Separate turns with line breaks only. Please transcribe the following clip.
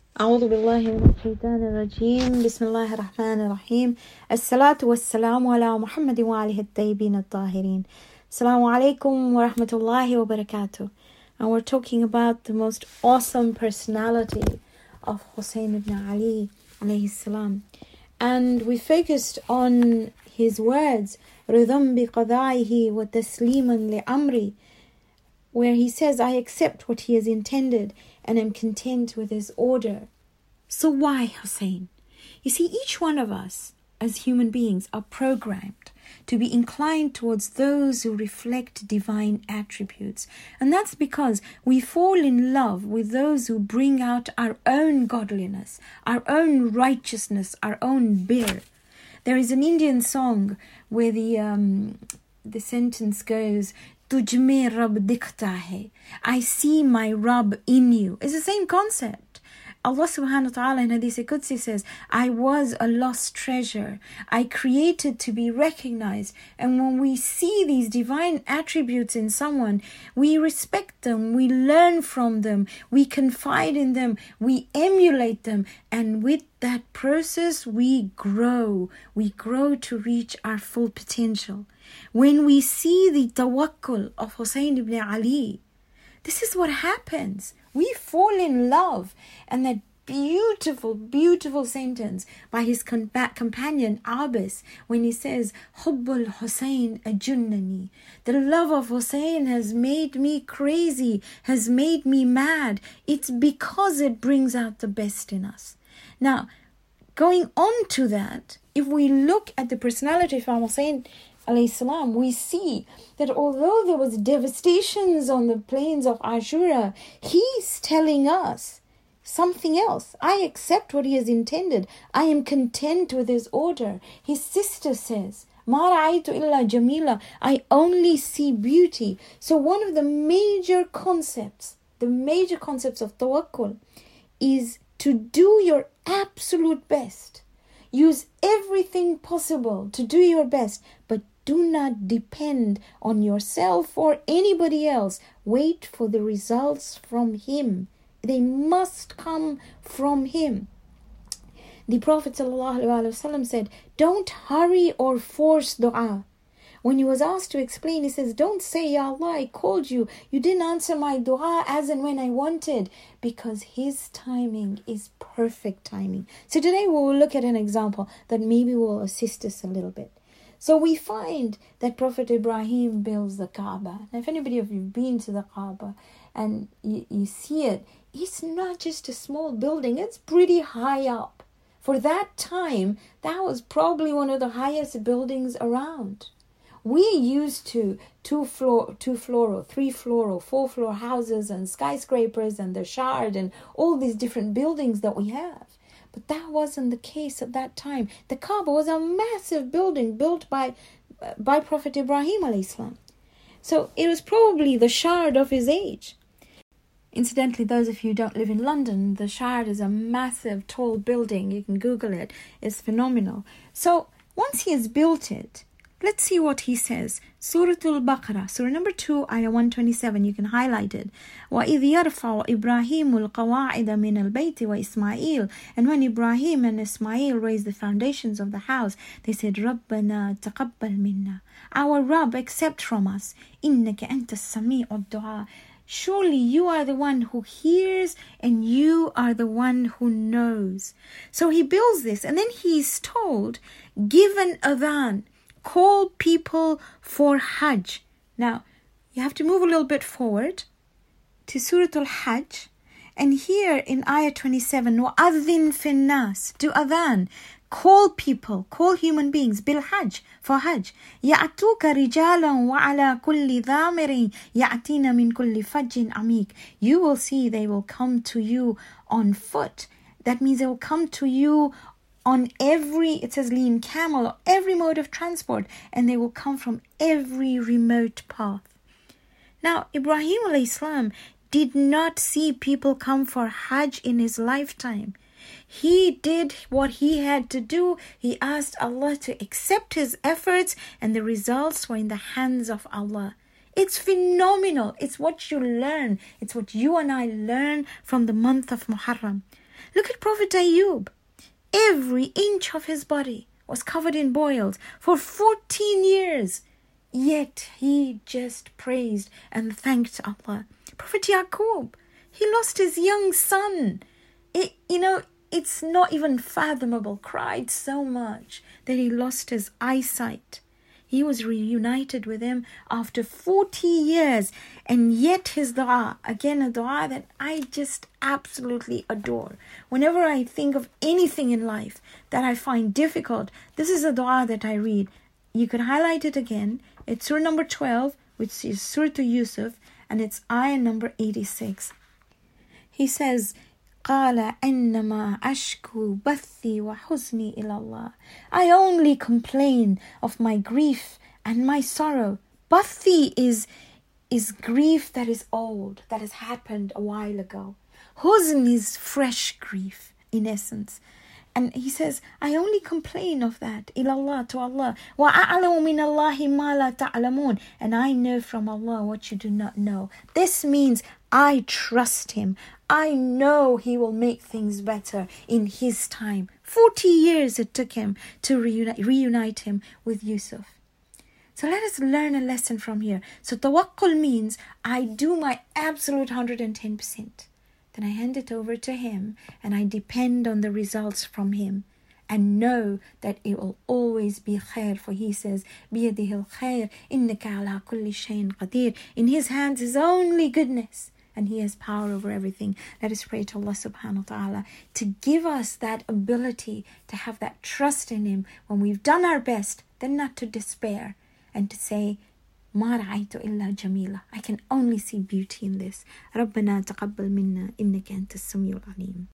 أعوذ بالله من الشيطان الرجيم بسم الله الرحمن الرحيم الصلاة والسلام على محمد وآله الطيبين الطاهرين. Assalamu alaikum wa rahmatullahi wa barakatuh. And we're talking about the most awesome personality of Hussein ibn Ali alayhi salam. And we focused on his words رضا بقضائه وتسليما لأمري, where he says, I accept what he has intended and am content with his order. So why Hussein? You see, each one of us as human beings are programmed to be inclined towards those who reflect divine attributes. And that's because we fall in love with those who bring out our own godliness, our own righteousness, our own bir. There is an Indian song where the sentence goes, Tujh mein Rab dikhta hai. I see my Rab in you. It's the same concept. Allah subhanahu wa ta'ala in Hadith Qudsi says, I was a lost treasure. I created to be recognized. And when we see these divine attributes in someone, we respect them, we learn from them, we confide in them, we emulate them. And with that process, we grow. We grow to reach our full potential. When we see the tawakkul of Hussein ibn Ali, this is what happens. We fall in love. And that beautiful, beautiful sentence by his companion Abbas, when he says, Hubbul Hussein ajunnani. The love of Hussein has made me crazy, has made me mad. It's because it brings out the best in us. Now, going on to that, if we look at the personality of Hussein alayhi salam, we see that although there was devastations on the plains of Ashura, he's telling us something else. I accept what he has intended. I am content with his order. His sister says, Ma ra'aytu illa jamila. I only see beauty. So one of the major concepts of tawakkul is to do your absolute best. Use everything possible to do your best, but do not depend on yourself or anybody else. Wait for the results from him. They must come from him. The Prophet ﷺ said, don't hurry or force dua. When he was asked to explain, he says, don't say, Ya Allah, I called you. You didn't answer my dua as and when I wanted. Because his timing is perfect timing. So today we will look at an example that maybe will assist us a little bit. So we find that Prophet Ibrahim builds the Kaaba. Now, if anybody of you have been to the Kaaba and you see it, it's not just a small building. It's pretty high up. For that time, that was probably one of the highest buildings around. We used to two-floor, 3-floor, or 4-floor houses and skyscrapers and the Shard and all these different buildings that we have. But that wasn't the case at that time. The Kaaba was a massive building built by Prophet Ibrahim alayhi salam. So it was probably the Shard of his age. Incidentally, those of you who don't live in London, the Shard is a massive, tall building. You can Google it. It's phenomenal. So once he has built it, let's see what he says. Surah Al-Baqarah, Surah number 2, Ayah 127. You can highlight it. وَإِذْ يَرْفَعُ إِبْرَاهِيمُ الْقَوَاعِدَ مِنَ الْبَيْتِ وَإِسْمَاعِيلُ. And when Ibrahim and Ismail raised the foundations of the house, they said, رَبَّنَا تَقَبَّلْ مِنَّا. Our Rabb, accept from us. إِنَّكَ أَنْتَ السَّمِيعُ الدُّعَاء. Surely you are the one who hears and you are the one who knows. So he builds this, and then he's told, give an adhan. Call people for Hajj. Now, you have to move a little bit forward to Surah Al-Hajj. And here in Ayah 27, وَأَذِّن فِي النَّاسِ. Do adhan. Call people, call human beings, bil Hajj, for Hajj. يَأْتُوكَ رِجَالًا وَعَلَى كُلِّ ذَامِرٍ يَأْتِينَ مِنْ كُلِّ فَجٍّ عَمِيقٍ. You will see they will come to you on foot. That means they will come to you on it says lean camel, or every mode of transport, and they will come from every remote path. Now, Ibrahim alayhi salam did not see people come for Hajj in his lifetime. He did what he had to do. He asked Allah to accept his efforts, and the results were in the hands of Allah. It's phenomenal. It's what you learn. It's what you and I learn from the month of Muharram. Look at Prophet Ayyub. Every inch of his body was covered in boils for 14 years. Yet he just praised and thanked Allah. Prophet Yaqub, he lost his young son. It's not even fathomable. Cried so much that he lost his eyesight. He was reunited with him after 40 years. And yet his dua, again a dua that I just absolutely adore. Whenever I think of anything in life that I find difficult, this is a dua that I read. You can highlight it again. It's surah number 12, which is Surah Yusuf, and it's ayah number 86. He says, قال إنما أشكو بثي وحزني إلى الله. I only complain of my grief and my sorrow. Bathi is grief that is old, that has happened a while ago. Huzn is fresh grief, in essence. And he says, I only complain of that, ilallah, to Allah. وَأَعْلَمُ مِنَ اللَّهِ مَا لَا تَعْلَمُونَ. And I know from Allah what you do not know. This means I trust Him. I know He will make things better in His time. 40 years it took Him to reunite him with Yusuf. So let us learn a lesson from here. So tawakkul means I do my absolute 110%. Then I hand it over to Him and I depend on the results from Him and know that it will always be khair. For He says, بِيَدِهِ الْخَيْرِ إِنَّكَ عَلَىٰ كُلِّ شَيْءٍ قَدِيرٌ. In His hands is only goodness and He has power over everything. Let us pray to Allah subhanahu wa ta'ala to give us that ability to have that trust in Him when we've done our best, then not to despair and to say, ما رأيت إلا جميلة. I can only see beauty in this. ربنا تقبل منا إنك أنت السميع العليم.